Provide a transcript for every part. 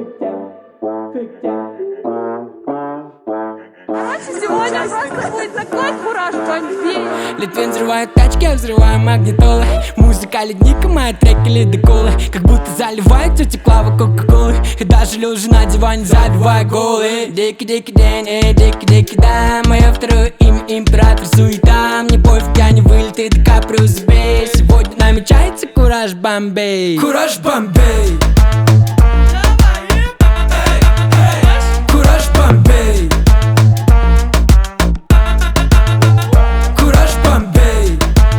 Короче, сегодня просто будет такой кураж, бомбей. Литвин взрывает тачки, я взрываю магнитолы. Музыка ледника, мои треки ледоколы. Как будто заливает тетя Клава кока-колы. И даже лежа на диване забивая голы. Дикий-дикий день, дикий-дикий да. Мое второе имя император суета. Мне пофиг, я не вылитый Ди Каприо, забей. Сегодня намечается кураж Бомбей. Кураж Бомбей. Кураж Бомбей. Кураж Бомбей.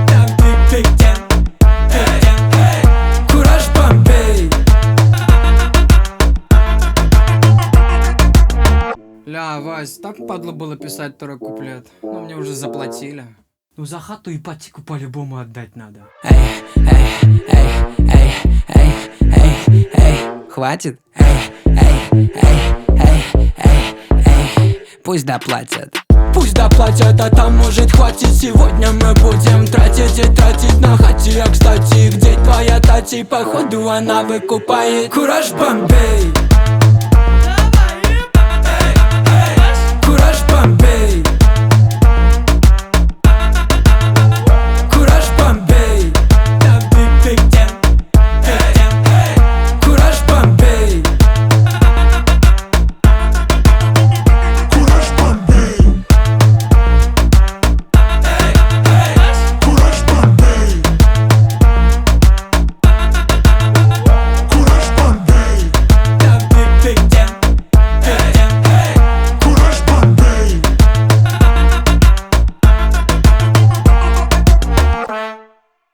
Кураж Бомбей. Ля, Вась, так падло было писать второй куплет. Но мне уже заплатили. Ну за хату ипотеку по-любому отдать надо. Эй, хватит? Эй, пусть доплатят. Пусть доплатят, а там может хватит. Сегодня мы будем тратить и тратить на хате. А кстати, где твоя тати? Походу она выкупает. Кураж Бомбей.